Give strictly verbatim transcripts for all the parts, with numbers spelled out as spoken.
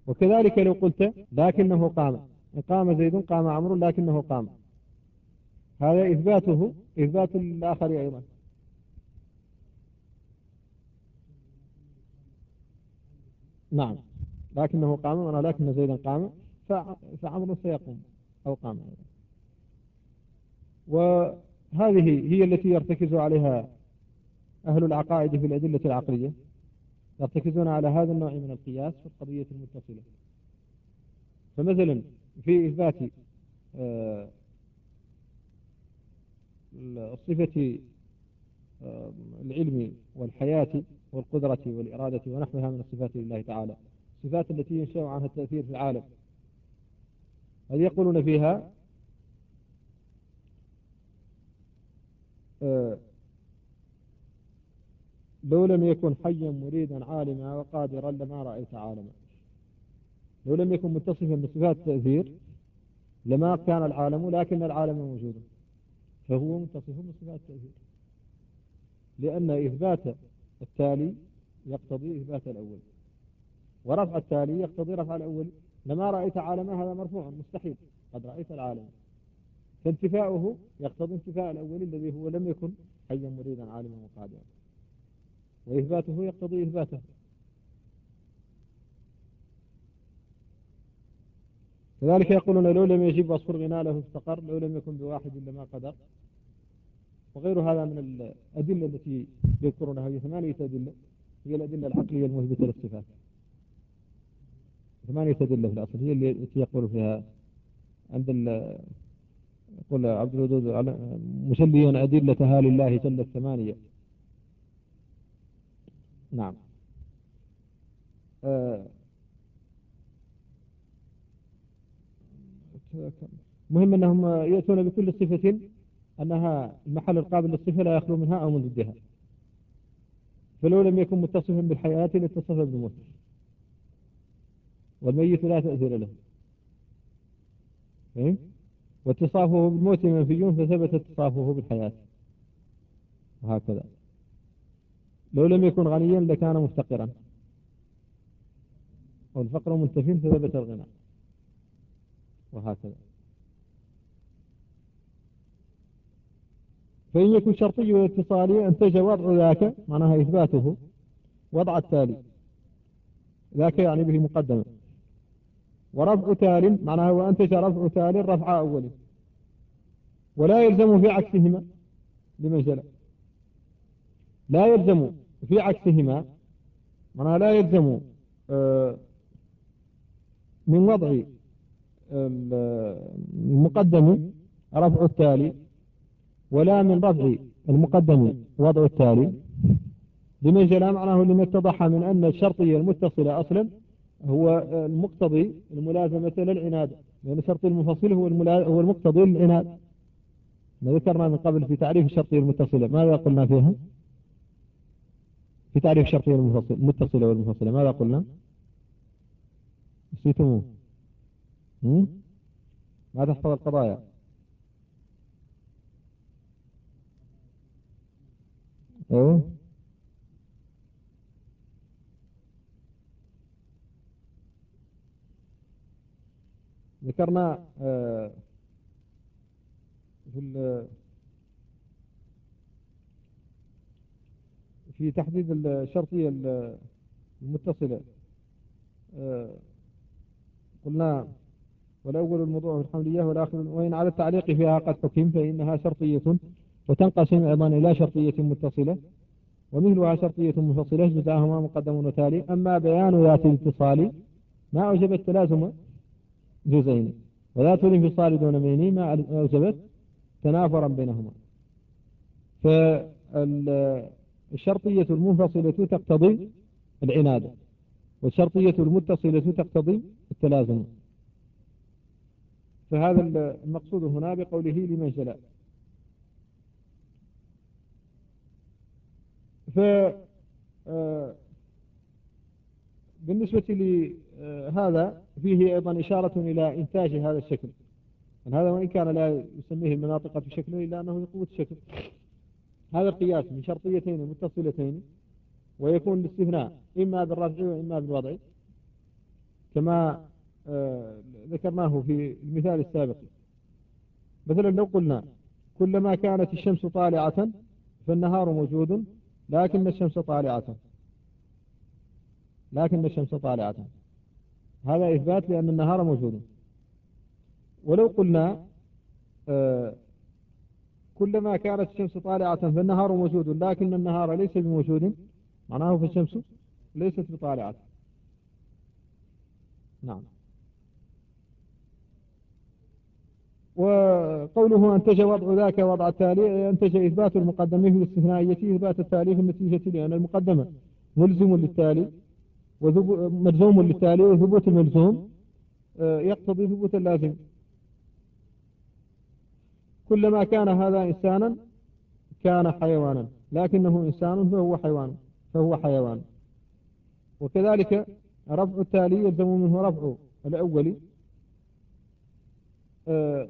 وكذلك لو قلت لكنه قام، قام زيد قام عمرو لكنه قام، هذا إثباته إثبات الآخر أيضا. نعم، لكنه قام وأنا لكن زيدا قام فعمرو سيقوم أو قام. وهذه هي التي يرتكز عليها أهل العقائد في الأدلة العقلية، يرتكزون على هذا النوع من القياس في القضية المتصلة. فمثلا في إثبات الصفة العلم والحياة والقدرة والإرادة ونحوها من الصفات لله تعالى، الصفات التي ينشأ عنها التأثير في العالم، هذه يقولون فيها لو لم يكن حيا مريدا عالما وقادرا لما رأيت عالما. لو لم يكن متصفا بصفات التأثير لما كان العالم، لكن العالم موجود، فهو متصف بصفات التأثير، لأن إثبات التالي يقتضي إثبات الأول، ورفع التالي يقتضي رفع الأول. لما رأيت عالما هذا مرفوع مستحيل، قد رأيت العالم، فانتفاؤه يقتضي انتفاء الأول الذي هو لم يكن حيا مريدا عالما وقادرا، وإثباته يقتضي إثباته. كذلك يقولون لو لم يجب وصف الغناء له استقر، لو لم يكن بواحد لما قدر، وغير هذا من الأدلة التي يذكرونها. هي ثمانية أدلة، هي الأدلة العقلية المثبتة للصفات، ثمانية أدلة في الأصل هي التي يقول فيها عند يقول عبد الودود مسليا أدلتها لله جل الثمانية. نعم. آه مهم أنهم يأتون بكل صفة أنها المحل القابل للصفة لا يخلو منها أو من ضدها. فلو لم يكن متصفا بالحياة لاتصف بالموت، والميت لا تأثير له، فهم؟ واتصافه بالموت منفي فثبت اتصافه بالحياة، وهكذا. لو لم يكن غنيا لكان مفتقرا، والفقر منتفي فثبت الغنى، وهكذا. فإن يكن شرطي واتصالي أنتج وضع ذاك، معناها إثباته وضع التالي، ذاك يعني به مقدمة. ورفع تال معناها وأنتج رفع تال رفع أول، ولا يلزم في عكسهما لمن جلى. لا يلزم في عكسهما معناها لا يلزم من وضع المقدم رفع التالي، ولا من رفع المقدم وضع التالي لمن جلى، معناه لما اتضح من أن الشرطية المتصلة أصلا هو المقتضي الملازمة للعناد، لأن يعني الشرطي المفصل هو هو المقتضي للعناد. ما ذكرنا من قبل في تعريف الشرطية المتصلة، ماذا قلنا فيها؟ في تعريف الشرطية المتصلة والمفصلة ماذا قلنا؟ نسيتموه؟ ما تحفظ القضايا. أوه. ذكرنا آه في في تحديد الشرطية المتصلة آه قلنا والأول الموضوع في الحملية والآخر، وإن على التعليق فيها قد حكم فإنها شرطية، وتنقسم أيضا إلى شرطية متصلة ومثلها شرطية منفصلة جزاهما مقدم وتالي. أما بيان ذات الاتصال ما أوجبت تلازم جزئين، وذات الانفصال دون ميني ما أوجبت تنافرا بينهما. فالشرطية المنفصلة تقتضي العناد، والشرطية المتصلة تقتضي التلازم. فهذا المقصود هنا بقوله لمن جلى. ف بالنسبة لهذا فيه أيضا إشارة إلى إنتاج هذا الشكل، من هذا وإن كان لا يسميه المناطق في شكله إلا أنه يقوة الشكل. هذا القياس من شرطيتين متصلتين، ويكون الاستثناء إما بالرفع وإما بالوضع، كما آه ذكرناه في المثال السابق. مثلا لو قلنا كلما كانت الشمس طالعة فالنهار موجود، لكن الشمس طالعة لكن الشمس طالعة هذا إثبات لأن النهار موجود. ولو قلنا آه كلما كانت الشمس طالعة فالنهار موجود، لكن النهار ليس بموجود، معناه فالشمس ليست بطالعة. نعم. وقوله أنتج وضع ذاك وضع التالي، أنتج إثبات المقدمة في الاستثنائية إثبات التالي في النتيجة، لأن المقدمة ملزم للتالي وملزوم للتالي، وثبوت الملزوم يقتضي ثبوت اللازم. كلما كان هذا إنسانا كان حيوانا، لكنه إنسان فهو حيوان فهو حيوان. وكذلك رفع التالي يلزم منه رفع الأول، أه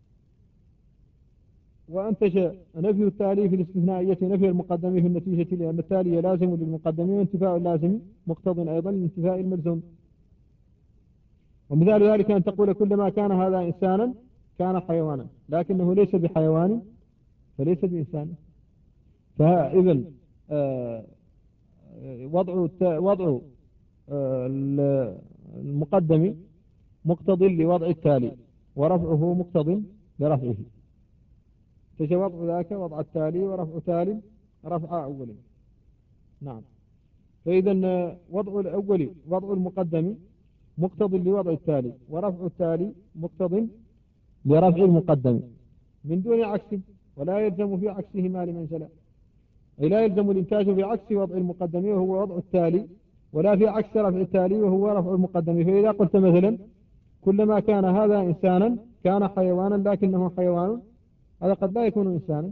وأنتج نفي التالي في الاستثنائية نفي المقدم في النتيجة، لأن التالي لازم للمقدم، وانتفاء اللازم مقتض أيضا لانتفاء الملزوم. ومثال ذلك أن تقول كلما كان هذا إنسانا كان حيوانا، لكنه ليس بحيوان فليس بإنسان. فإذا آه وضع وضع آه المقدم مقتض لوضع التالي، ورفعه مقتض لرفعه. وضع ذاك وضع التالي ورفع تالي رفع أول. نعم. فإذا وضع الأول وضع المقدم مقتض لوضع التالي، ورفع التالي مقتض لرفع المقدم من دون عكس، ولا يلزم في عكسه ما لمنزلة. أي لا يلزم الإنتاج بعكس وضع المقدم وهو وضع التالي، ولا في عكس رفع التالي وهو رفع المقدم. فإذا قلت مثلا كلما كان هذا إنسانا كان حيوانا، لكنه حيوان، هذا قد لا يكون إنسانا،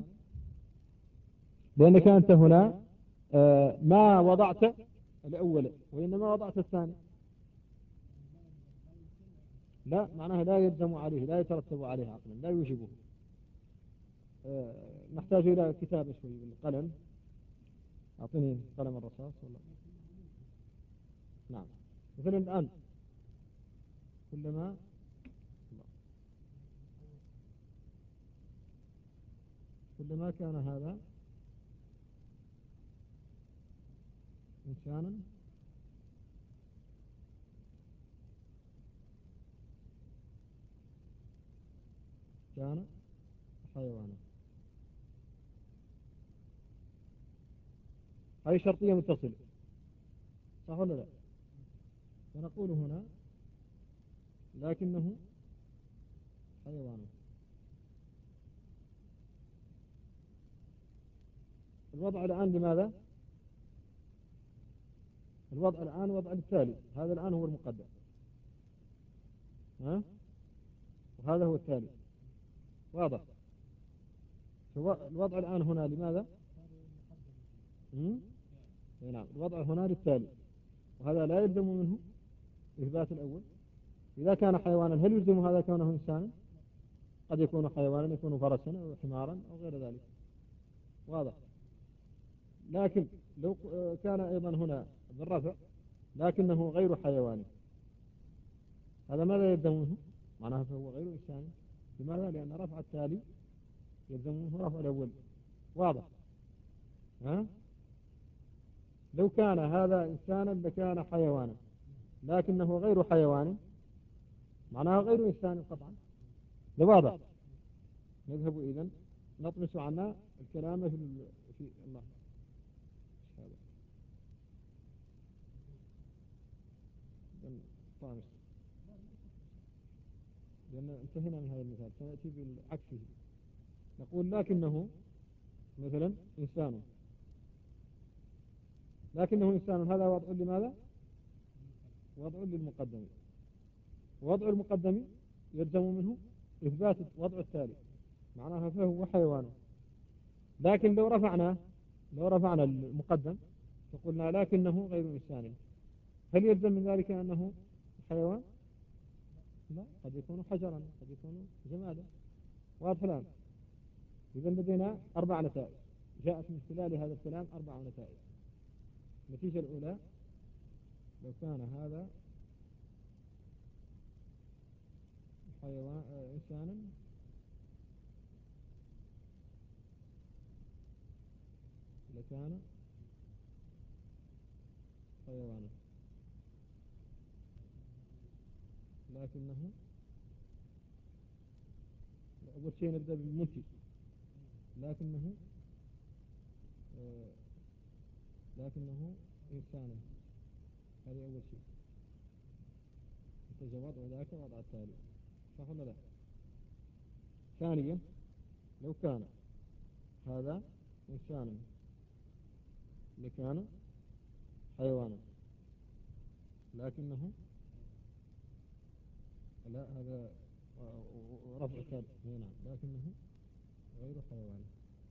لأنك أنت هنا آه ما وضعت الأول وإنما وضعت الثاني. لا، معناها لا يلزم عليه، لا يترتب عليه عقلا، لا يوجبه. آه نحتاج إلى كتابة شوي بالقلم. أعطيني قلم الرصاص ولا. نعم. مثلا الآن كلما كلما كان هذا إنسانا كان حيوانا، هذه شرطية متصلة، صح ولا لا؟ فنقول هنا لكنه حيوان. الوضع الآن لماذا؟ الوضع الآن وضع التالي، هذا الآن هو المقدم، ها؟ وهذا هو التالي، واضح؟ الوضع الآن هنا لماذا؟ نعم، الوضع هنا للتالي، وهذا لا يلزم منه إثبات الأول. إذا كان حيوانا هل يلزم هذا كونه إنسانا؟ قد يكون حيوانا، يكون فرسا أو حمارا أو غير ذلك، واضح؟ لكن لو كان أيضا هنا بالرفع لكنه غير حيواني، هذا ماذا يلزم منه؟ معناها فهو غير إنساني. لماذا؟ لأن رفع التالي يلزم منه رفع الأول، واضح؟ ها؟ لو كان هذا إنسانا لكان حيوانا، لكنه غير حيوان، معناها غير إنسان قطعا. ده واضح؟ نذهب إذن نطمس عنا الكلام في, في الله. طامس، لأن انتهينا من هذا المثال، سنأتي بالعكسه. نقول لكنه مثلا إنسان، لكنه إنسان، هذا وضع لماذا؟ وضع للمقدم. وضع المقدم يلزم منه إثبات وضع التالي، معناها فهو حيوان. لكن لو رفعنا لو رفعنا المقدم فقلنا لكنه غير إنسان، هل يلزم من ذلك أنه حيوان؟ لا، قد يكون حجرا، قد يكون جمالا، واضح الآن؟ إذا لدينا أربع نتائج جاءت من خلال هذا الكلام، أربع نتائج. النتيجة الأولى لو كان هذا حيوان آه إنسانا لكان حيوانا، لكنه أول شيء نبدأ بالمنفي، لكنه آه لكنه إنسانا، هذه أول شيء. التجواد وذاك وضع التالي، صح ولا لا؟ ثانيا لو كان هذا إنسانا لكان حيوانا، لكنه لا هذا رفع التالي، نعم، لكنه غير حيوان،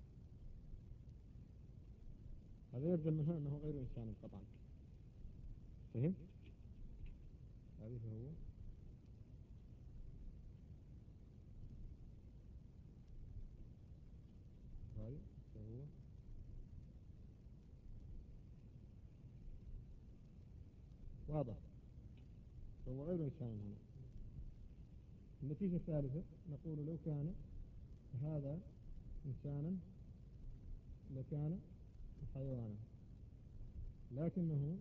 هذا يلزم منها أنه غير إنسان قطعا. فهم؟ هذه هو هذه هو واضح، هو غير إنسان هنا. النتيجة الثالثة نقول لو كان هذا إنسانا لكان حيوانا، لكنه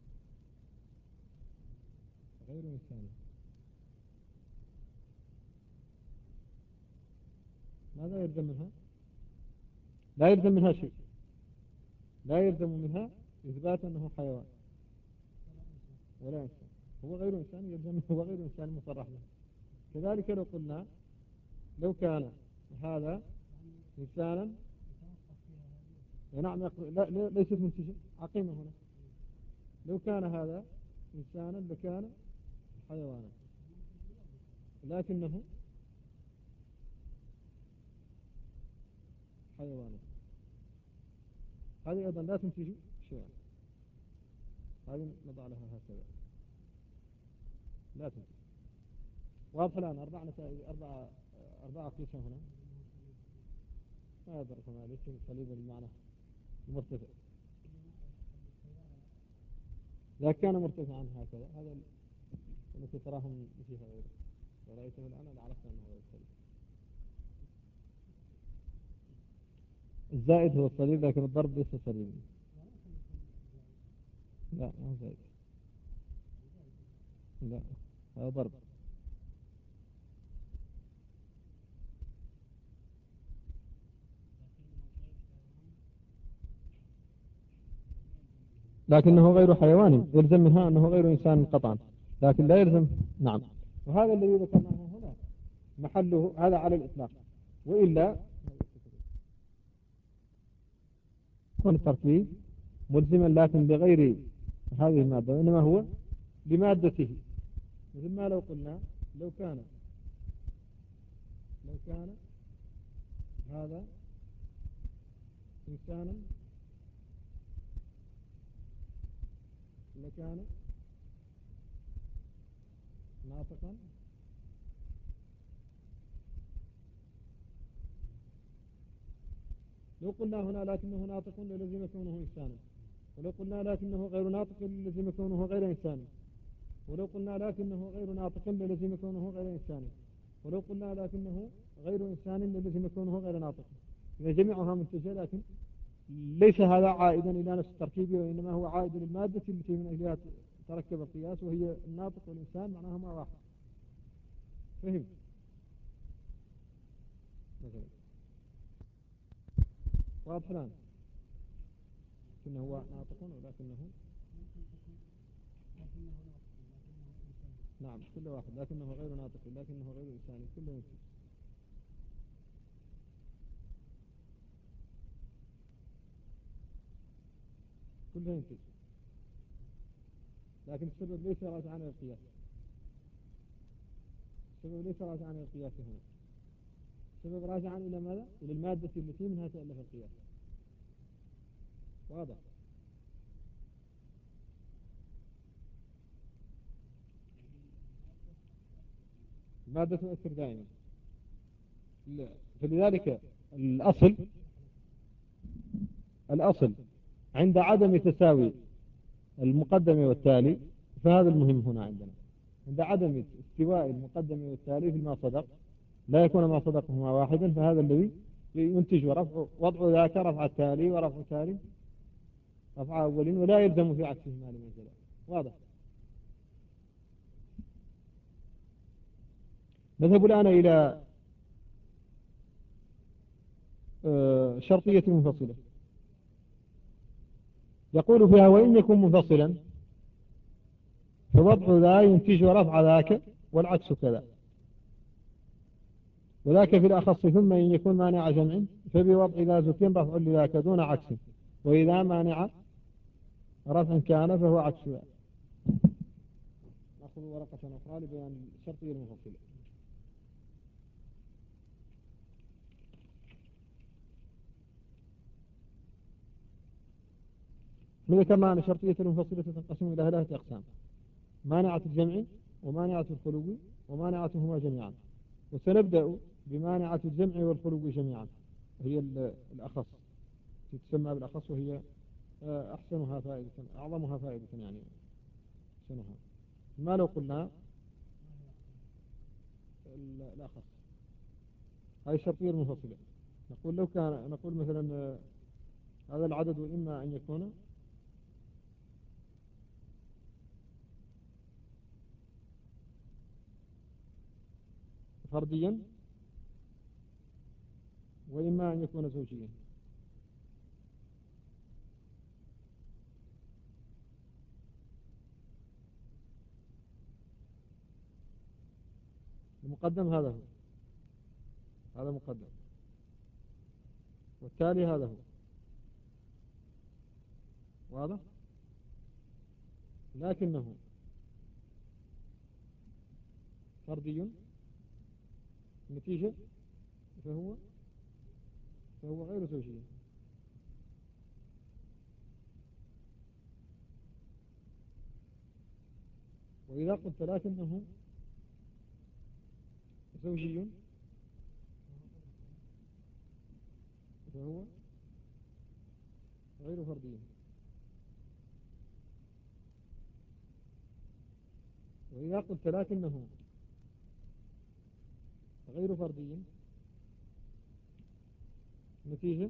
غير إنسان. ماذا يلزم منها؟ لا يلزم منها شيء، لا يلزم منها إثبات أنه حيوان ولا إنسان، هو غير إنسان، يلزم هو غير إنسان مصرح به. كذلك لو قلنا لو كان هذا إنسانا، نعم لا ليست منتجة عقيمة هنا، لو كان هذا إنسانا لكان حيوانا، لكنه حيوانا، هذه أيضا لا تنتج شيئا، هذه نضع لها هكذا لا تنتج. واضح الآن أربع نتائج، أربعة أربعة قيسة هنا، ما يدرك ما ليس صليب المعنى مرتفع، إذا كان مرتفعا هكذا هذا التي تراهم فيها غيره، ورأيته الآن أنا عرفت أنه غير صليب. الزائد هو الصليب، لكن الضرب ليس صليب، لا ما هو زائد، لا هذا ضرب. لكنه غير حيوان، يلزم منها أنه غير إنسان قطعا، لكن لا يلزم. نعم، وهذا الذي ذكرناه هنا محله هذا على الإطلاق، وإلا يكون التركيب ملزما لكن بغير هذه المادة، وإنما هو لمادته. مثل ما لو قلنا لو كان لو كان هذا إنسانا لكان ناطقا لو قلنا هنا لكنه ناطق للزم كونه إنسانا، ولو قلنا لكنه غير ناطق للزم كونه غير إنسان، ولو قلنا لكنه غير ناطق للزم كونه غير إنسان، ولو قلنا لكنه غير إنسان للزم كونه غير ناطق. إذا جميعها منتجة، لكن ليس هذا عائدا إلى نفس التركيب، وإنما هو عائد للمادة التي من أجلها تركب القياس، وهي الناطق والإنسان معناهما واحد. فهم؟ مثلا واضح الآن، لكنه هو ناطق ولكنه نعم كل واحد، لكنه غير ناطق لكنه غير إنساني، كله ينتج. كله ينتج، لكن السبب ليس راجعا عن القياس، السبب ليس راجعا عن القياس هنا، السبب راجعا إلى ماذا؟ إلى المادة التي منها تألف القياس. واضح؟ المادة تؤثر دائما، فلذلك الأصل الأصل عند عدم تساوي المقدم والتالي، فهذا المهم هنا عندنا، عند عدم استواء المقدم والتالي في ما صدق لا يكون ما صدقهما واحدا، فهذا الذي ينتج ورفع وضع ذاك رفع التالي ورفع التالي رفع أول، ولا يلزم في عكسهما لمنزلة. واضح. نذهب الآن إلى شرطية منفصلة، يقول فيها وإن يكن منفصلا فوضع ذا ينتج رفع ذاك والعكس كذا، وذاك في الأخص. ثم إن يكون مانع جمع فبوضع ذا زكين رفع لذاك دون عكس، وإذا مانع رفع كان فهو عكس ذا. نأخذ ورقة أخرى لبيان الشرطية المنفصلة. ذكرنا أن الشرطية المنفصلة تنقسم إلى ثلاثة أقسام: مانعة الجمع ومانعة الخلو ومانعتهما جميعا. وسنبدأ بمانعة الجمع والخلو جميعا، هي الأخص، تسمى بالأخص، وهي أحسنها فائدة، أعظمها فائدة يعني أحسنها. ما لو قلنا الأخص، هذه الشرطية المنفصلة، نقول لو كان نقول مثلا هذا العدد إما أن يكون فرديا وإما أن يكون زوجيا. المقدم هذا هو، هذا مقدم، والتالي هذا هو. واضح؟ لكنه فردي نتيجة فهو فهو غير زوجي. وإذا قلت لكنه زوجي فهو غير فردي. وإذا قلت لكنه غير فردي نتيجة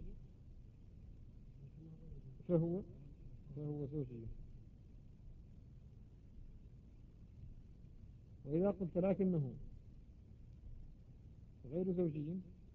فهو فهو زوجي. وإذا قلت لكنه غير زوجي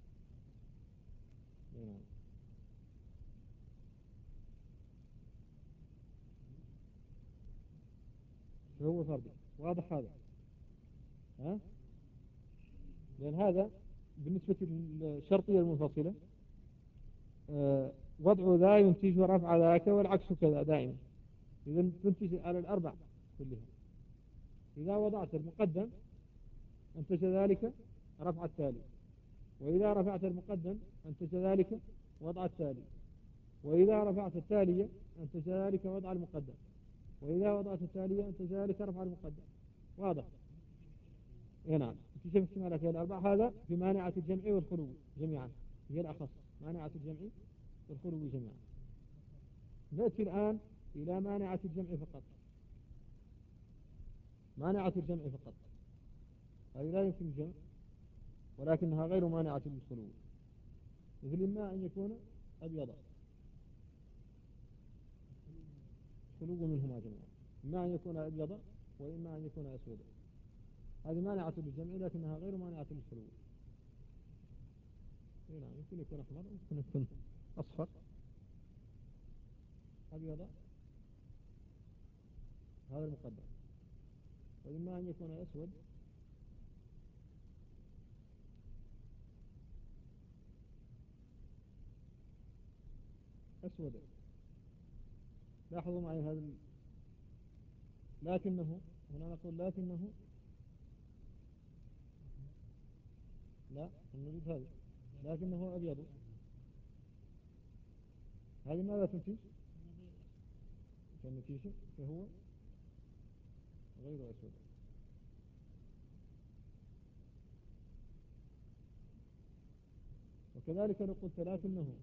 فهو فردي. واضح هذا؟ ها؟ لأن هذا بالنسبة للشرطية المنفصلة آه وضع ذا ينتج رفع ذاك والعكس كذا دائما، إذا تنتج على الأربع كلها. إذا وضعت المقدم أنتج ذلك رفع التالي، وإذا رفعت المقدم أنتج ذلك وضع التالي، وإذا رفعت التالية أنتج ذلك وضع المقدم، وإذا وضعت التالية أنتج ذلك رفع المقدم. واضح؟ إيه نعم. انتشف احتمالات الأربع. هذا في مانعة الجمع والخلو جميعا، هي الأخص، مانعة الجمع والخلو جميعا. نأتي الآن إلى مانعة الجمع فقط. مانعة الجمع فقط هذه لا يمكن الجمع ولكنها غير مانعة للخلو، مثل إما أن يكون أبيضا خلو منهما جميعا، إما أن يكون أبيضا وإما أن يكون أسودا. هذه مانعة للجمع لكنها غير مانعة للخلو. نعم، يمكن يكون أحمر، يمكن يكون أصفر، أبيضا، هذا المقدم، وإما أن يكون أسود أسود. لاحظوا معي هذا ال... لكنه هنا نقول لكنه لا نريد هذا لكنه أبيض. هذه ماذا تنتج؟ كالنتيجة فهو غير أسود. وكذلك لو قلت لكنه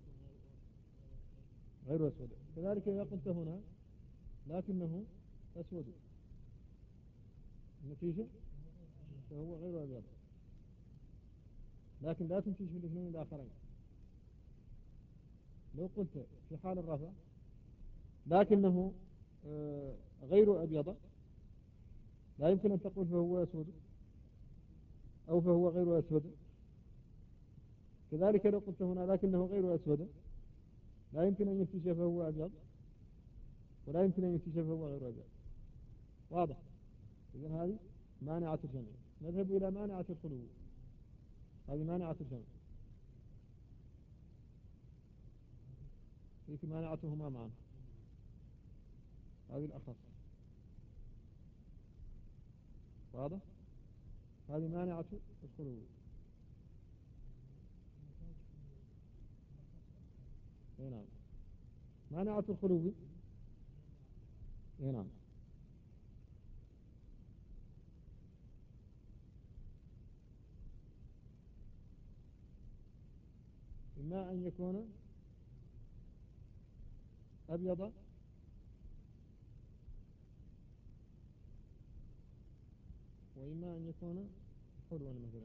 غير أسود، كذلك إذا قلت هنا لكنه أسود نتيجة فهو غير أبيض، لكن لا تنتج في الاثنين الآخرين. لو قلت في حال الرفع لكنه غير أبيض لا يمكن أن تقول فهو أسود أو فهو غير أسود. كذلك لو قلت هنا لكنه غير أسود لا يمكن أن ينتج فهو أبيض ولا يمكن أن ينتج فهو غير أبيض. واضح؟ إذن هذه مانعة الجمع. نذهب إلى مانعة الخلو. هذه مانعة الجمع، فيك مانعتهما معا، هذه الأخص. واضح؟ هذه مانعة الخلو. نعم، مانعة الخلو. نعم، إما أن يكون أبيض وإما أن يكون حلوا مثلا.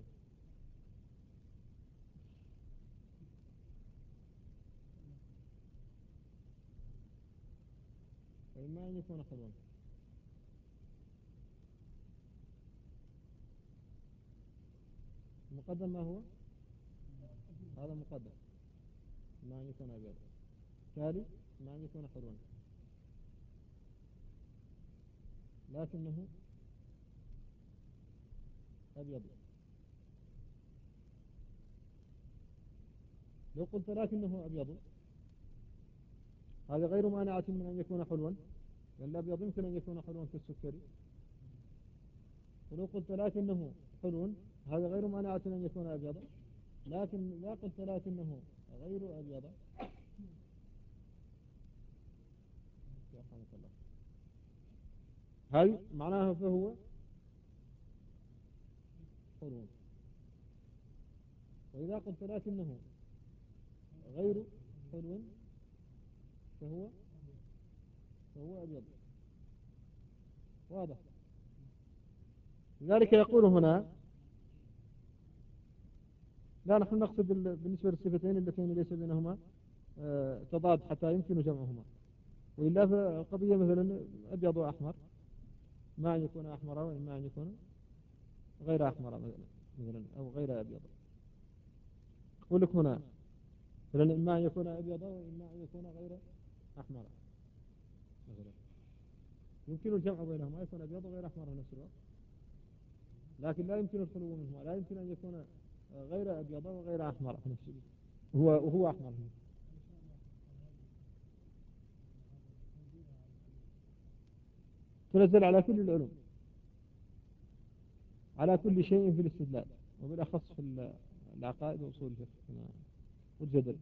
وإما أن يكون حلوا. المقدم ما هو؟ هذا مقدم، إما أن يكون أبيض. ثالث إما أن يكون حلوا لكنه أبيض. لو قلت لكنه أبيض هذا غير مانعة من أن يكون حلوا، لأن الأبيض يمكن أن يكون حلوا كالسكري. ولو قلت لكنه حلو هذا غير مانعة أن يكون أبيض، لكن إذا قلت لكنه غير أبيض هل معناه فهو حلو. وإذا قلت لكنه غير حلو فهو فهو أبيض. واضح؟ لذلك يقول هنا لا، نحن نقصد بالنسبة للصفتين اللتين ليس بينهما تضاد حتى يمكن جمعهما. وإلا فالقضية مثلا أبيض وأحمر، ما أن يكون أحمر وإما أن يكون غير أحمر مثلا أو غير أبيض. أقول لك هنا مثلا إما أن يكون أبيض وإما أن يكون غير أحمر مثلا، يمكن الجمع بينهما، يكون أبيض وغير أحمر في نفس الوقت، لكن لا يمكن الخلو منهما. لا يمكن أن يكون غير أبيض وغير أحمر في نفس الوقت هو وهو أحمر. تنزل على كل العلوم، على كل شيء في الاستدلال، وبالأخص في العقائد وأصول الفقه والجدل.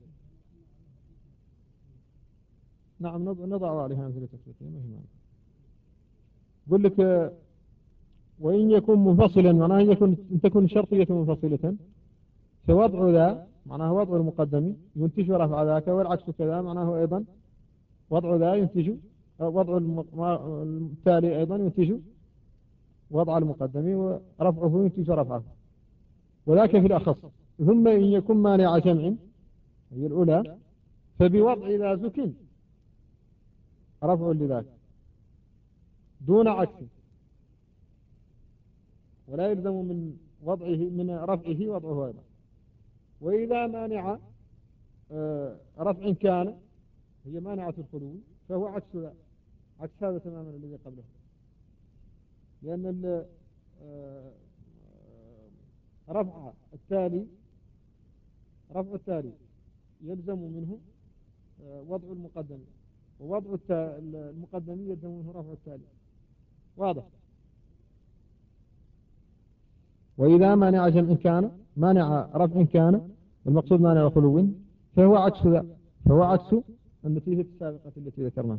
نعم، نضع عليها أمثلة تفصيلية مهمة. يقول لك وإن يكون منفصلا معناه يكون أن تكون شرطية منفصلة، فوضع ذا معناه وضع المقدم ينتج رفع ذاك، والعكس كذا معناه أيضا وضع ذا ينتج وضع التالي أيضا ينتج وضع المقدم، ورفعه ينتج رفعه، وذاك في الأخص. ثم إن يكون مانع جمع هي الأولى فبوضع ذا زك رفع لذاك دون عكس، ولا يلزم من وضعه من رفعه وضعه أيضا. وإذا مانع رفع كان هي مانعة الخلو فهو عكس عكس هذا تماما الذي قبله، لأن رفع التالي رفع التالي يلزم منه وضع المقدم، ووضع المقدم يلزم منه رفع التالي. واضح؟ وإذا مانع جمع كان مانع رفع كان المقصود مانع خلو فهو عكس ذا، فهو عكس النتيجة السابقة التي ذكرناها.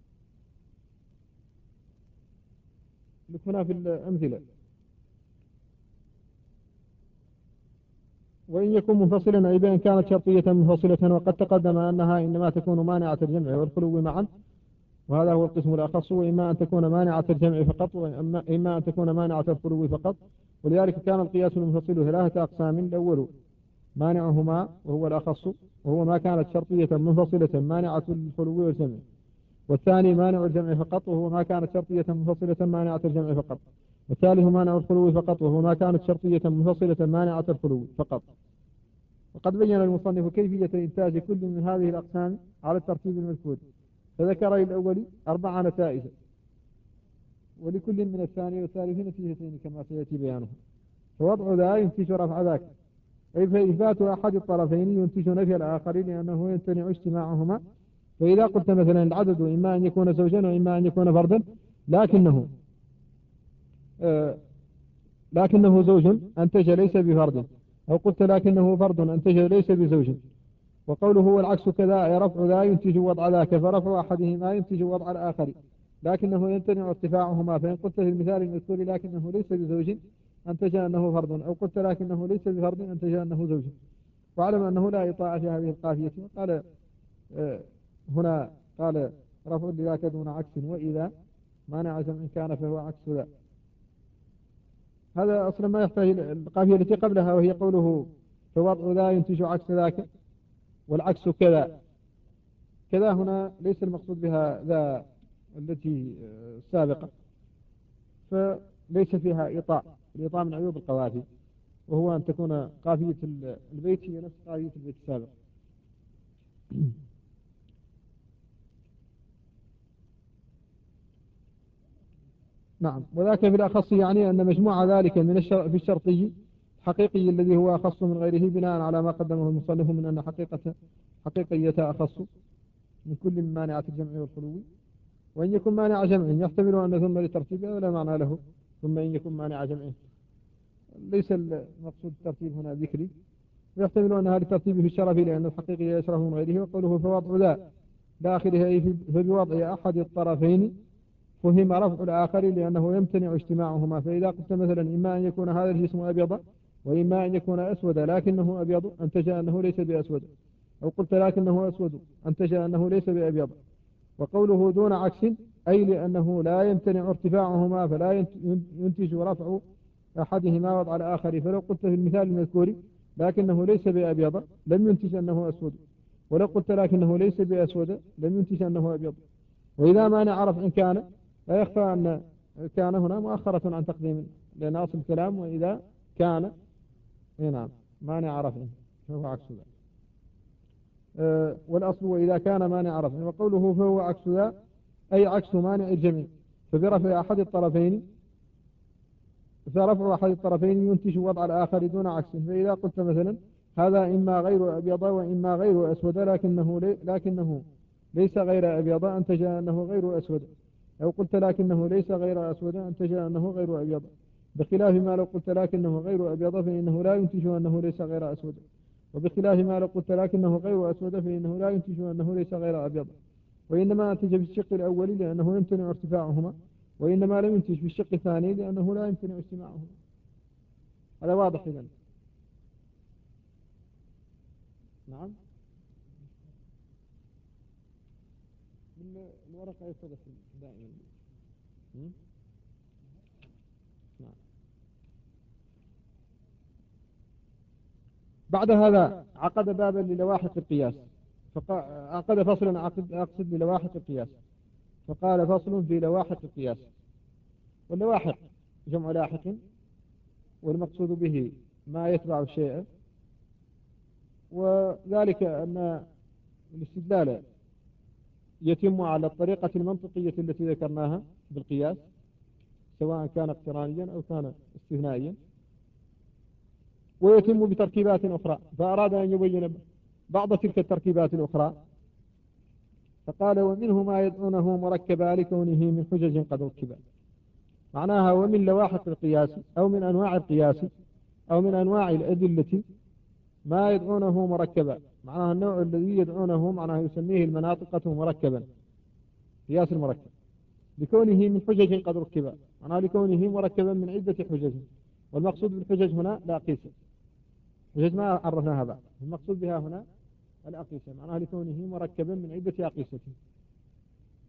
لك هنا في الأمثلة وإن يكون منفصلا أي بأن كانت شرطية منفصلة، وقد تقدم أنها إنما تكون مانعة الجمع والخلو معا، وهذا هو القسم الأخص. وإما أن تكون مانعة الجمع فقط، وإما أن تكون مانعة الخلو فقط. ولذلك كان القياس المنفصل ثلاثة أقسام: الأول مانعهما وهو الأخص، وهو ما كانت شرطية منفصلة مانعة الخلو والجمع. والثاني مانع الجمع فقط، وهو ما كانت شرطية منفصلة مانعة الجمع فقط. والثالث مانع الخلو فقط، وهو ما كانت شرطية منفصلة مانعة الخلو فقط. وقد بين المصنف كيفية إنتاج كل من هذه الأقسام على الترتيب المذكور، فذكر للأول أربع نتائج، ولكل من الثاني والثالث نتيجتين كما سيأتي بيانه. فوضع ذا ينتج رفع ذاك، أي فإثبات أحد الطرفين ينتج نفي الآخر لأنه يمتنع اجتماعهما. فإذا قلت مثلا العدد إما أن يكون زوجا وإما أن يكون فردا، لكنه آه لكنه زوج أنتج ليس بفرد، أو قلت لكنه فرد أنتج ليس بزوج. وقوله هو العكس كذا، أي رفع ذا ينتج وضع ذاك، فرفع أحدهما ينتج وضع الآخر لكنه يمتنع ارتفاعهما. فإن قلت في المثال المذكور لكنه ليس بزوج أنتج أنه فرد، أو قلت لكنه ليس بفرد أنتج أنه زوج. واعلم أنه لا إطاعة في هذه القافية. قال آه هنا قال رفع لذاك دون عكس، وإذا مانع جمع كان فهو عكس ذا. هذا أصلا ما يحتاج القافية التي قبلها، وهي قوله فوضع ذا ينتج عكس ذاك، والعكس كذا. كذا هنا ليس المقصود بها ذا التي السابقة، فليس فيها إيطاء. الإيطاء من عيوب القوافي، وهو أن تكون قافية البيت هي نفس قافية البيت السابق. نعم. وذاك بالأخص يعني أن مجموع ذلك من الشر... في الشرطي حقيقي الذي هو أخص من غيره، بناء على ما قدمه المصنف من أن حقيقة حقيقية أخص من كل من مانعة الجمع والخلو. وإن يكن مانع جمع يحتمل أن ثم لترتيبه ولا معنى له، ثم إن يكن مانع جمع ليس المقصود الترتيب هنا ذكري، ويحتمل أنها لترتيبه في الشرف لأن الحقيقي يشرف من غيره. وقوله فوضع ذا داخله أي فبوضع أحد الطرفين فهم رفع الآخر لأنه يمتنع اجتماعهما. فإذا قلت مثلا إما أن يكون هذا الجسم أبيض وإما أن يكون أسود لكنه أبيض أنتج أنه ليس بأسود، أو قلت لكنه أسود أنتج أنه ليس بأبيض. وقوله دون عكس أي لأنه لا يمتنع ارتفاعهما فلا ينتج رفع أحدهما وضع الآخر. فلو قلت في المثال المذكور لكنه ليس بأبيض لم ينتج أنه أسود، ولو قلت لكنه ليس بأسود لم ينتج أنه أبيض. وإذا مانع رفع كان لا يخفى أن كان هنا مؤخرة عن تقديم لأن أصل الكلام وإذا كان نعم مانع رفع فهو عكس ذا. أه والأصل وإذا كان مانع رفع. وقوله فهو عكس ذا أي عكس مانع الجميع، فبرفع أحد الطرفين فرفع أحد الطرفين ينتج وضع الآخر دون عكس. فإذا قلت مثلا هذا إما غير أبيض وإما غير أسود لكنه, لي لكنه ليس غير أبيض أنتج أنه غير أسود، أو قلت لكنه ليس غير أسود أنتج أنه غير أبيض. بخلاف ما لو قلت لكنه غير أبيض فإنه لا ينتج أنه ليس غير أسود، وبخلاف ما لو قلت لكنه غير أسود فإنه لا ينتج أنه ليس غير أبيض. وإنما أنتج في الشق الأول لأنه يمتنع ارتفاعهما، وإنما لم ينتج في الشق الثاني لأنه لا يمتنع اجتماعهما. هذا واضح إذن. نعم من الورقة يتضح دائما. نعم. بعد هذا عقد بابا للواحق القياس، عقد فصلا عقد أقصد للواحق القياس، فقال فصل في لواحق القياس. واللواحق جمع لاحق، والمقصود به ما يتبع الشيء، وذلك أن الاستدلال يتم على الطريقة المنطقية التي ذكرناها بالقياس، سواء كان اقترانيا أو كان استثنائيا، ويتم بتركيبات أخرى. فأراد أن يبين بعض تلك التركيبات الأخرى فقال ومنه ما يدعونه مركبا لكونه من حجج قد ركبا. معناها ومن لواحق القياس أو من أنواع القياس أو من أنواع الأدلة ما يدعونه مركبا. معناها النوع الذي يدعونه معناها يسميه المناطقة مركبا، قياس المركب، لكونه من حجج قد ركبا، معناها لكونه مركبا من عدة حجج. والمقصود بالحجج هنا الأقيسة، حجج ما عرفناها بعد، المقصود بها هنا الأقيسة، معناها لكونه مركبا من عدة أقيسة.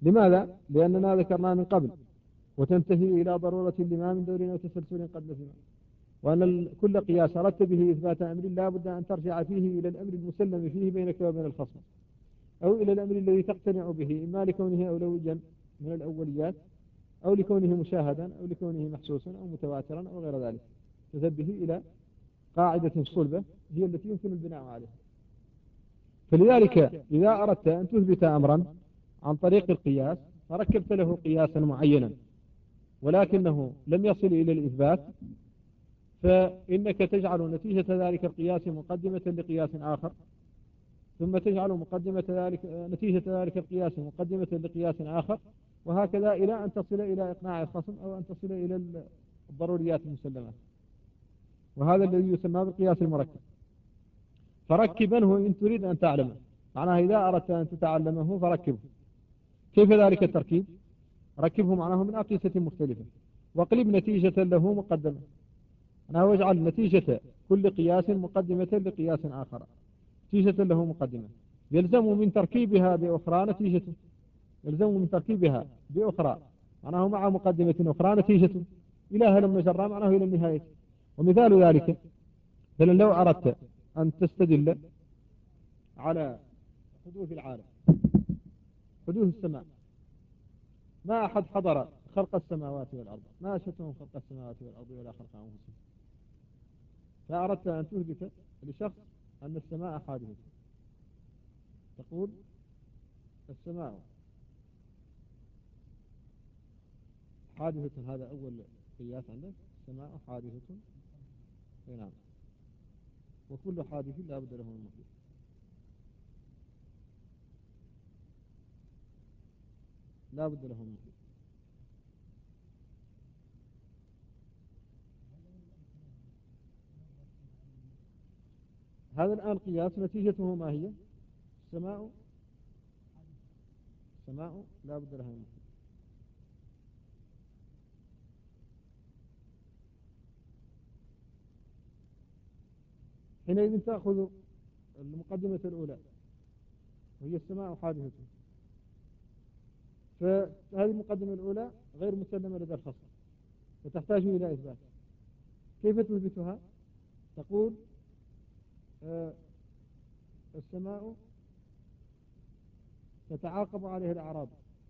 لماذا؟ لأننا ذكرنا من قبل وتنتهي إلى ضرورة لما من دور وتسلسل قد نفهم، وأن كل قياس أردت به إثبات أمر لا بد أن ترجع فيه إلى الأمر المسلم فيه بينك وبين الخصم، أو إلى الأمر الذي تقتنع به، إما لكونه أولويا من الأوليات، أو لكونه مشاهدا، أو لكونه محسوسا أو متواترا أو غير ذلك، تذهب به إلى قاعدة صلبة هي التي يمكن البناء عليها. فلذلك إذا أردت أن تثبت أمرا عن طريق القياس فركبت له قياسا معينا ولكنه لم يصل إلى الإثبات، فإنك تجعل نتيجة ذلك القياس مقدمة لقياس آخر، ثم تجعل مقدمة ذلك نتيجة ذلك القياس مقدمة لقياس آخر، وهكذا إلى أن تصل إلى إقناع الخصم أو أن تصل إلى الضروريات المسلمات، وهذا الذي يسمى بالقياس المركب. فركبنه إن تريد أن تعلمه، معناه إذا أردت أن تتعلمه فركبه. كيف ذلك التركيب؟ ركبه معناه من أقيسة مختلفة، واقلب نتيجة له مقدمة، أنا واجعل نتيجة كل قياس مقدمة لقياس آخر، نتيجة له مقدمة، يلزم من تركيبها بأخرى نتيجة، يلزم من تركيبها بأخرى معناه مع مقدمة أخرى نتيجة، إلى هلم جرى معناه إلى النهاية. ومثال ذلك مثلا لو أردت أن تستدل على حدوث العالم، حدوث السماء، ما أحد حضر خلق السماوات والأرض، ما أشهدتهم خلق السماوات والأرض ولا خلق أنفسهم، فأردت أن تثبت لشخص أن السماء حادثة، تقول السماء حادثة، هذا أول قياس عندك، السماء حادثة، نعم، وكل حادث لا بد له من محدث، لا بد له من محدث. هذا الآن قياس نتيجته ما هي؟ السماء، السماء لا بد لها من محدث. حينئذ تأخذ المقدمة الأولى وهي السماء حادثة، فهذه المقدمة الأولى غير مسلمة لدى الخصم وتحتاج إلى إثبات. كيف تثبتها؟ تقول آه السماء تتعاقب عليه الأعراض،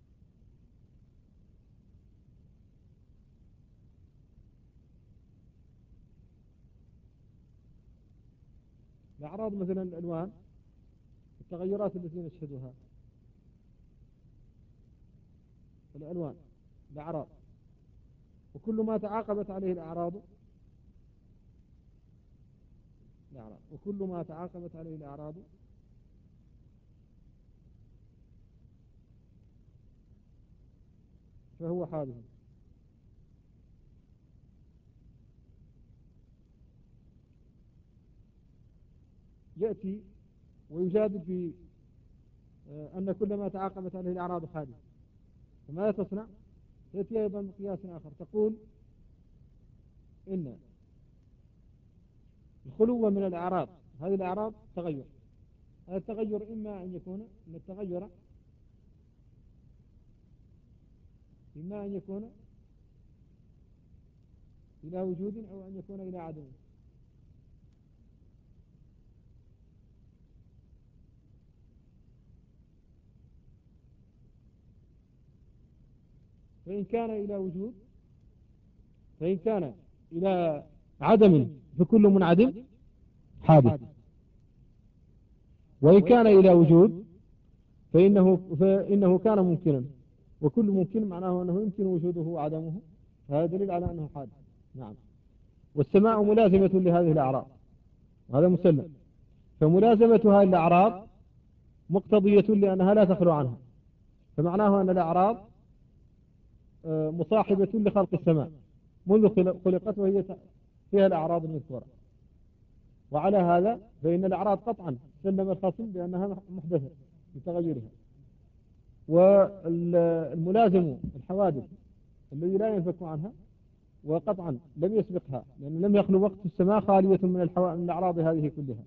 الأعراض مثلا الألوان، التغيرات التي نشهدها، الألوان، الأعراض، وكل ما تعاقبت عليه الأعراض، الأعراض وكل ما تعاقبت عليه الأعراض فهو حادث. يأتي ويجادل في أن كل ما تعاقبت عليه الأعراض حادث، فماذا تصنع؟ يأتي أيضا بقياس آخر، تقول إن الخلو من الأعراض، هذه الأعراض تغير، هذا التغير إما أن يكون أن التغير إما أن يكون إلى وجود أو أن يكون إلى عدم. فإن كان إلى وجود، فإن كان إلى عدم فكل منعدم حادث، وإن كان إلى وجود فإنه, فإنه كان ممكنا، وكل ممكن معناه أنه يمكن وجوده وعدمه، هذا دليل على أنه حادث. نعم. والسماء ملازمة لهذه الأعراض، وهذا مسلم، فملازمة هذه الأعراض مقتضية لأنها لا تخلو عنها، فمعناه أن الأعراض مصاحبة لخلق السماء منذ خلقت وهي فيها الأعراض المذكورة، وعلى هذا فإن الأعراض قطعا سلم الخصم بأنها محدثة بتغيرها. والملازم الحوادث الذي لا ينفك عنها وقطعا لم يسبقها، لأنه لم يخلو وقت السماء خالية من, الحو... من الأعراض هذه كلها،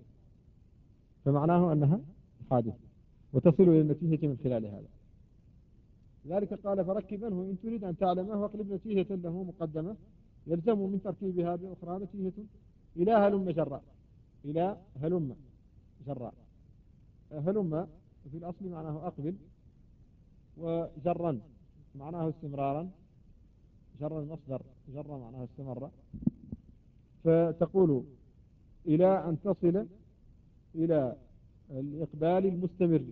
فمعناه أنها حادثة وتصل إلى النتيجة من خلال هذا. لذلك قال فركبنه إن تريد أن تعلمه واقلب نتيجة له مقدمة يلزم من تركيبها بأخرى نتيجة إلى هلم جراء. إلى هلم جراء. هلم في الأصل معناه أقبل، وجرا معناه استمرارا. جر المصدر جر معناه استمر. فتقول إلى أن تصل إلى الإقبال المستمر،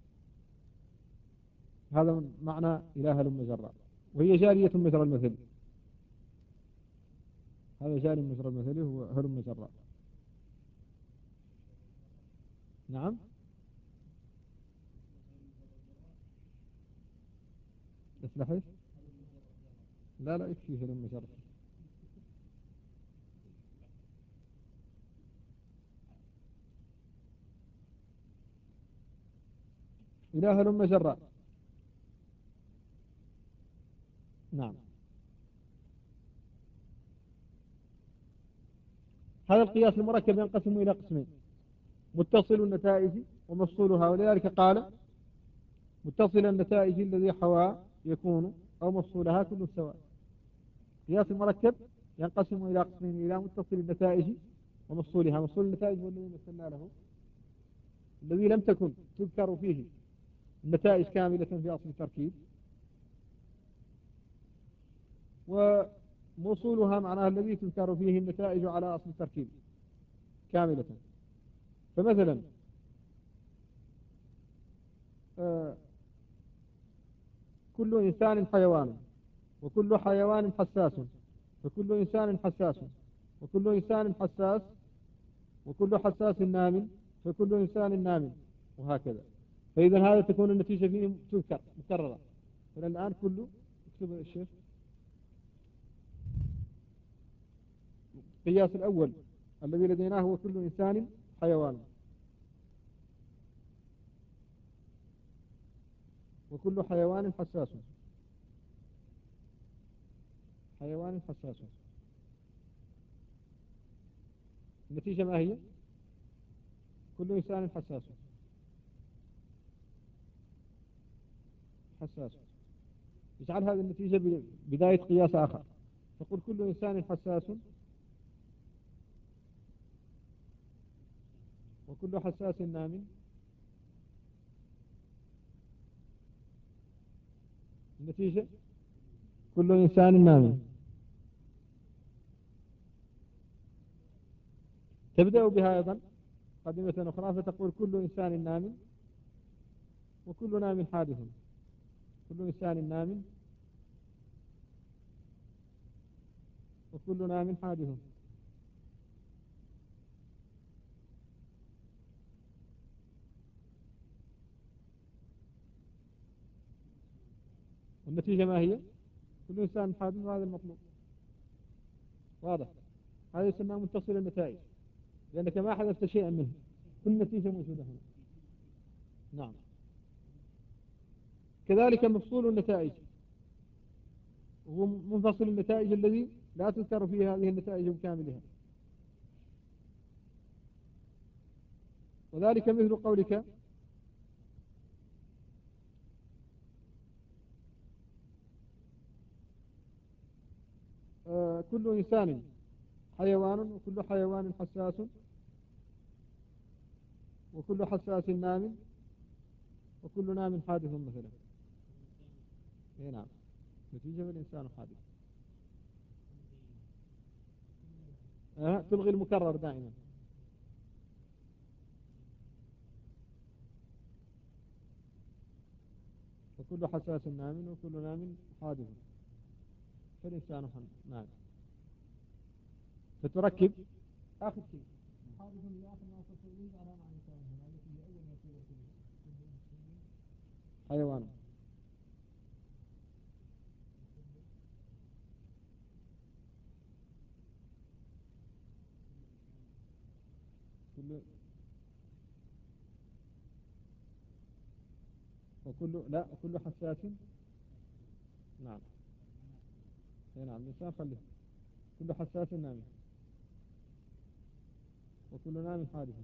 هذا معنى إلى هلم جراء. وهي جارية مثل المثل، هذا جاري مثل المثل هو هلم جراء. نعم. اصلحي. لا لا يكفي هلم جراء. إلى هلم جراء. نعم. هذا القياس المركب ينقسم إلى قسمين: متصل النتائج ومفصولها. ولذلك قال متصل النتائج الذي حوى يكون أو مفصولها كل سواء. قياس المركب ينقسم إلى قسمين: إلى متصل النتائج ومفصولها. مفصول النتائج هو الذي مثلنا له، الذي لم تكن تذكر فيه النتائج كاملة في أصل التركيب. وموصولها معناها الذي تذكر فيه النتائج على أصل التركيب كاملة. فمثلا آه كل إنسان حيوان، وكل حيوان حساس، فكل إنسان حساس، وكل إنسان حساس، وكل حساس نام، فكل إنسان نام، وهكذا. فإذا هذا تكون النتيجة فيه تذكر مكررة. فالآن كله اكتب الشيخ. القياس الأول الذي لديناه هو كل إنسان حيوان، وكل حيوان حساس. حيوان حساس. النتيجة ما هي؟ كل إنسان حساس. حساس. اجعل هذه النتيجة بداية قياس آخر، تقول كل إنسان حساس، وكل حساس نام. النتيجة كل إنسان نام. تبدأ بها أيضا قدمة أخرى فتقول كل إنسان نام، وكل نام حادث. كل إنسان نام، وكل نام حادث. والنتيجة ما هي؟ كل إنسان حادث، وهذا المطلوب. واضح؟ هذا يسمى متصل النتائج، لأنك ما حذفت شيئا منه، كل نتيجة موجودة هنا. نعم. كذلك مفصول النتائج هو منفصل النتائج الذي لا تذكر فيه هذه النتائج بكاملها. وذلك مثل قولك آه كل إنسان حيوان، وكل حيوان حساس، وكل حساس نام، وكل نام حادث مثلا. اي نعم. نتيجة الإنسان حادث. آه تلغي المكرر دائما. وكل حساس نام، وكل نام حادث، فالإنسان نام. فتركب آخر شيء حادث لآخر ما تقولين على معنى كائن التي هي أول ما تقول حيوان. كل وكل لا كل حساس. نعم. اي نعم. الإنسان خليه كل حساس نام، وكل نام حادث.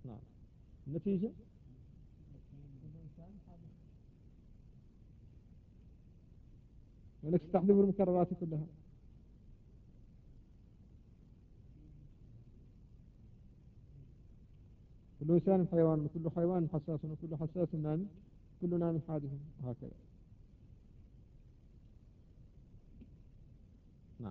نعم. النتيجة أنك تستحضر المكررات كلها. كل إنسان حيوان وكل حيوان حساس وكل حساس نام، كل نام حادث، وهكذا. نعم.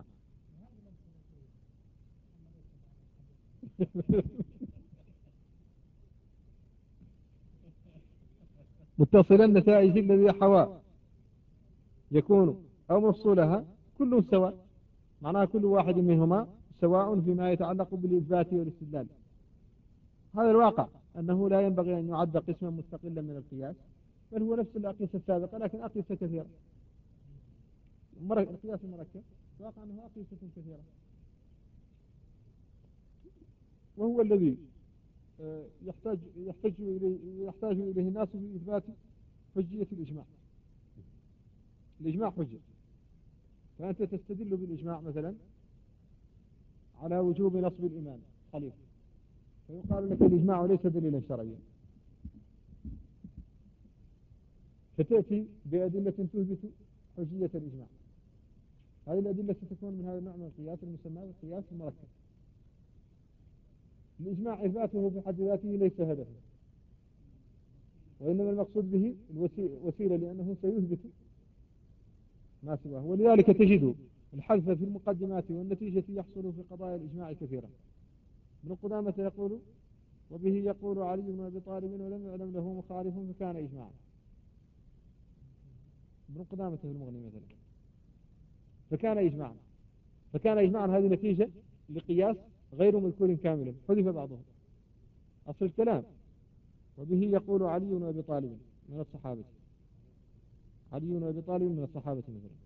متصل النتائج الذي حوى يكون أو مفصولها كلهم سواء، معناها كل واحد منهما سواء فيما يتعلق بالإثبات والاستدلال. هذا الواقع أنه لا ينبغي أن يعد قسما مستقلا من القياس، بل هو نفس الأقيسة السابقة لكن أقيسة كثيرة. القياس المركب واقع أنه أقيسة كثيرة، وهو الذي يحتاج يحتاج إليه يحتاج إليه الناس في إثبات حجية الإجماع. الإجماع حجة، فأنت تستدل بالإجماع مثلا على وجوب نصب الإمام خليفة، فيقال لك الإجماع ليس دليلا شرعيا، فتأتي بأدلة تثبت حجية الإجماع. هذه الأدلة ستكون من هذا النوع من القياس المسمى بالقياس المركب. الإجماع إثباته في حد ذاته ليس هدفا، وإنما المقصود به الوسيلة، لأنه سيثبت ما سواه. ولذلك تجد الحذف في المقدمات والنتيجة يحصل في قضايا الإجماع كثيرا. ابن قدامة يقول: وبه يقول علي بن أبي طالب ولم يعلم له مخالف فكان إجماعا. ابن قدامة في المغني مثلا، فكان إجماعا. فكان إجماعا هذه نتيجة لقياس غير مذكور كاملا حذف بعضه. أصل الكلام: وبه يقول علي بن أبي طالب من الصحابة، علي بن أبي طالب من الصحابة مثلا،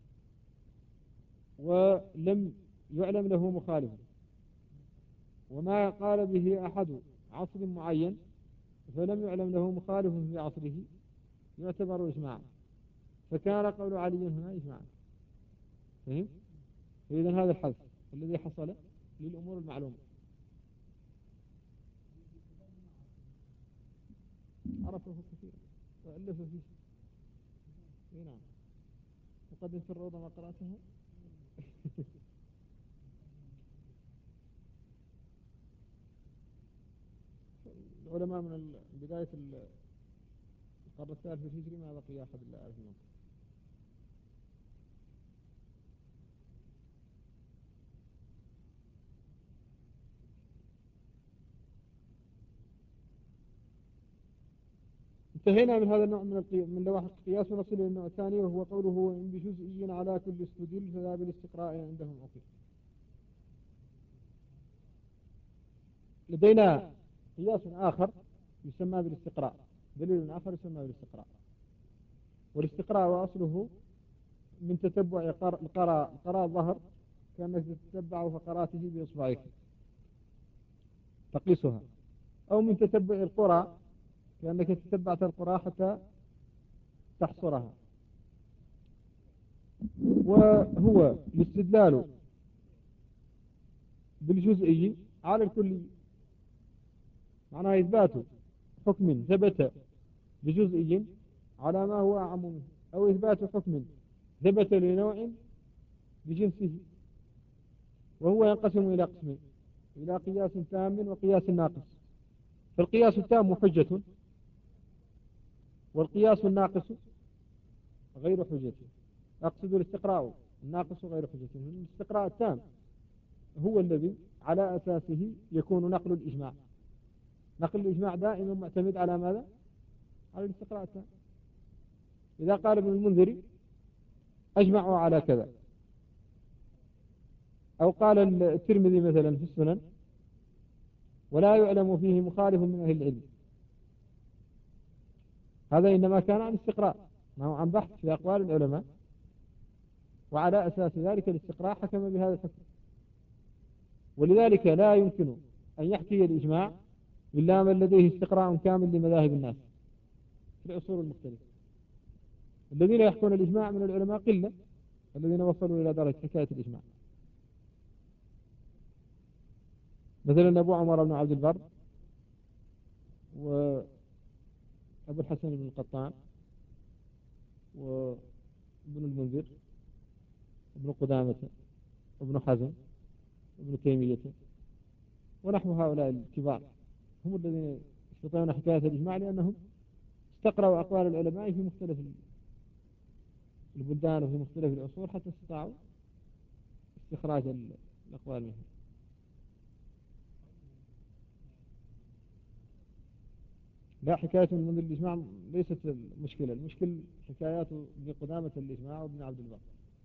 ولم يعلم له مخالف، وما قال به أحد عصر معين فلم يعلم له مخالف في عصره يعتبر إجماعا، فكان قول علي هنا إجماعا. فهم؟ فإذا هذا الحذف الذي حصل للأمور المعلومة. عرفه كثيرا وألف فيه. إيه نعم. مقدم في الروضة ما قرأتها. العلماء من بداية القرن الثالث الهجري ما بقي أحد إلا أعرف منه. انتهينا من هذا النوع من من لوائح القياس، ونصل إلى النوع الثاني، وهو قوله: إن بجزئي على كل استدل فذا بالاستقراء عندهم أقيم. لدينا قياس آخر يسمى بالاستقراء، دليل آخر يسمى بالاستقراء. والاستقراء وأصله من تتبع القراء القراء الظهر، كأنك تتبع فقراته بإصبعك تقيسها، أو من تتبع القرى كأنك تتبعت القرى حتى تحصرها. وهو الاستدلال بالجزئي على الكلي، معناه إثبات حكم ثبت بجزئي على ما هو أعم منه، أو إثبات حكم ثبت لنوع بجنسه. وهو ينقسم إلى قسمين: إلى قياس تام وقياس ناقص. فالقياس التام حجة، والقياس الناقص غير حجة. أقصد الاستقراء الناقص غير حجة. الاستقراء التام هو الذي على أساسه يكون نقل الإجماع. نقل الإجماع دائما معتمد على ماذا؟ على الاستقراء التام. إذا قال ابن المنذر أجمعوا على كذا، أو قال الترمذي مثلا في السنن ولا يعلم فيه مخالف من أهل العلم، هذا إنما كان عن استقراء، ما هو عن بحث في أقوال العلماء، وعلى أساس ذلك الاستقراء حكم بهذا الحكم. ولذلك لا يمكن أن يحكي الإجماع إلا من لديه استقراء كامل لمذاهب الناس في العصور المختلفة. الذين يحكون الإجماع من العلماء قلة، الذين وصلوا إلى درجة حكاية الإجماع. مثلا أبو عمر بن عبد البر وأبو الحسن بن القطان وابن المنذر ابن قدامة ابن حزم ابن تيمية ونحو هؤلاء الكبار هم الذين يستطيعون حكاية الإجماع لأنهم استقرأوا أقوال العلماء في مختلف البلدان وفي مختلف العصور حتى استطاعوا استخراج الأقوال منها. لا، حكاية من الإجماع ليست المشكلة، المشكل حكايات ابن قدامة الإجماع وابن عبد البر.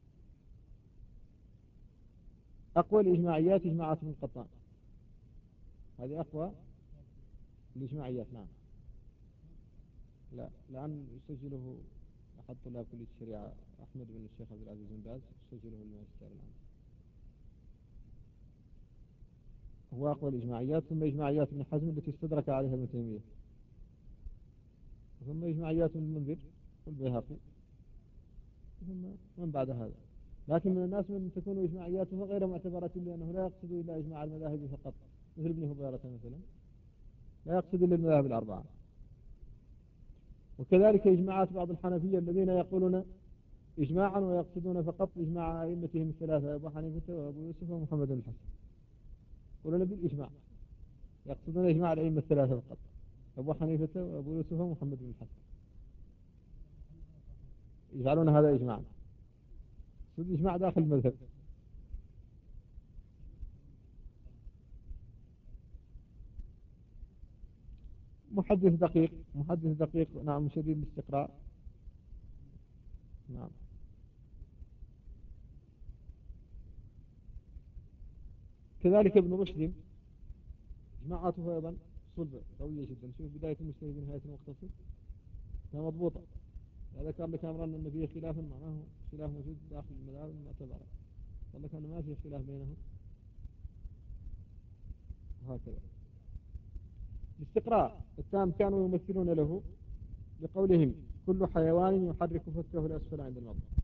أقوى الإجماعيات إجماعات ابن القطان، هذه أقوى الإجماعيات. نعم. لا، الآن يسجله أحد طلاب كلية الشريعة أحمد بن الشيخ عبد العزيز بن باز، يسجله الماجستير الآن. هو أقوى الإجماعيات، ثم إجماعيات ابن حزم التي استدرك عليها ابن تيمية، ثم إجماعيات ابن المنذر والبيهقي، ثم من بعد هذا. لكن من الناس من تكون إجماعياته غير معتبرة لأنه لا يقصد إلا إجماع المذاهب فقط، مثل ابن هبيرة مثلا لا يقصد إلا المذاهب الأربعة. وكذلك إجماعات بعض الحنفية الذين يقولون إجماعا ويقصدون فقط إجماع أئمتهم الثلاثة أبو حنيفة وأبو يوسف ومحمد بن الحسن، يقولون بالإجماع، يقصدون إجماع الأئمة الثلاثة فقط، أبو حنيفة وأبو يوسف ومحمد بن الحسن، يجعلون هذا إجماعا، إجماع داخل المذهب. محدث دقيق، محدث دقيق، نعم، شديد الاستقراء. نعم. كذلك ابن رشد إجماعاته أيضا صلبة قوية جدا. شوف بداية المجتهد نهاية المقتصد مضبوطة. إذا كان لك أمرا أن فيه خلاف معناه خلاف موجود داخل المذاهب المعتبرة، قال كان ما فيه خلاف بينهم، وهكذا. الاستقراء التام كانوا يمثلون له بقولهم كل حيوان يحرك فكه الأسفل عند المطر.